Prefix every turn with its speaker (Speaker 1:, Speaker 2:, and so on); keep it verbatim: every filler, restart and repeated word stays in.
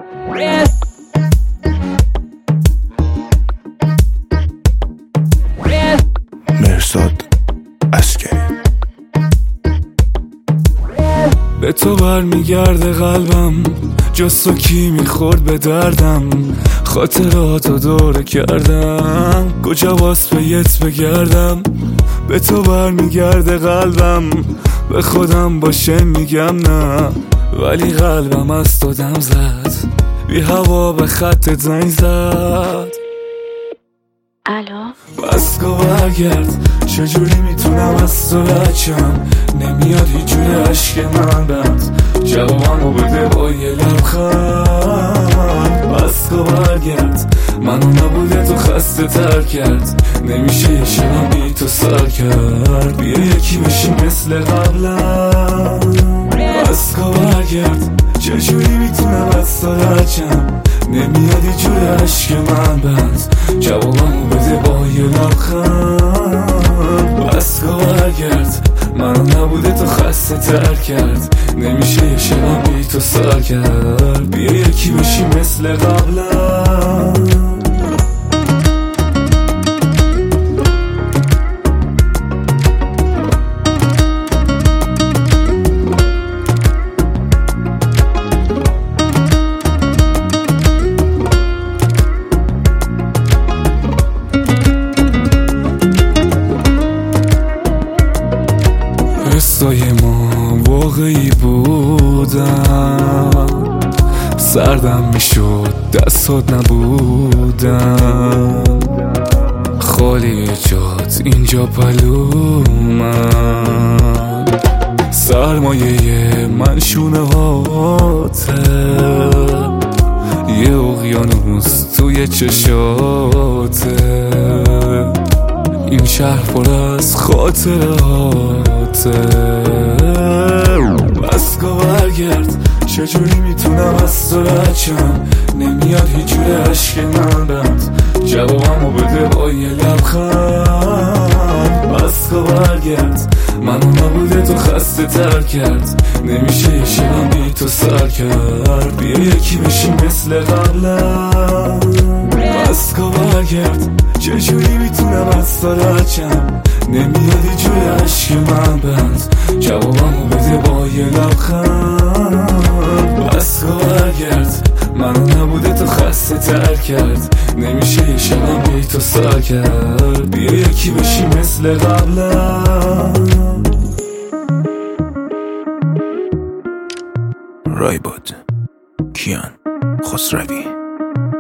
Speaker 1: مرزاد عسکری.
Speaker 2: به تو برمیگرده قلبم، جز تو کی میخورد به دردم. خاطراتو دوره کردم، کجا واس بیت بگردم. به تو برمیگرده قلبم، به خودم باشه میگم نه، ولی قلبم از تو دم زد، بی هوا به خط زنگ زد.
Speaker 3: الو
Speaker 2: بس کن برگرد، چجوری میتونم از تو بچم؟ نمیاد هیچ جوری عشق من بند، جوابمو بده با یه لبخند. بس کن برگرد، منو نبوده تو خسته تر کرد، نمیشه یه شبم بی تو سر کرد، بیا یکی بشی مثل قبلم. بس کن برگرد، چجوری میتونم از تو بچم؟ نمیاد یه جوری عشق من بند، جوابمو بده با یه لبخند. بس کن برگرد، منو نبوده تو خسته تر کرد، نمیشه یه شبم بی تو سر کرد، بیا یکی بشی مثل قبلم. حسای ما واقعی بودن، سردم میشد دستات نبودن، خالی جات اینجا پلومن، سرمایه من شونه هاته، یه اقیانوس توی چشاته، این شهر پر از خاطراته. بس کن برگرد، چجوری میتونم از تو بچم؟ نمیاد هیچ جوری عشق من بند، جوابمو بده با یه لبخند. بس کن برگرد، منو نبوده تو خسته تر کرد، نمیشه یه شبم بی تو سر کرد، بیا یکی بشی مثل قبلم. بس کن برگرد، چجوری میتونم از تو بچم؟ نمیاد یه جوری عشق من بند، جوابمو بده با یه لبخند. بس کن برگرد، منو نبوده تو خسته تر کرد، نمیشه یه شبم بی تو سر کرد، بیا یکی بشی مثل قبلم.
Speaker 1: رایباد کیان خسروی.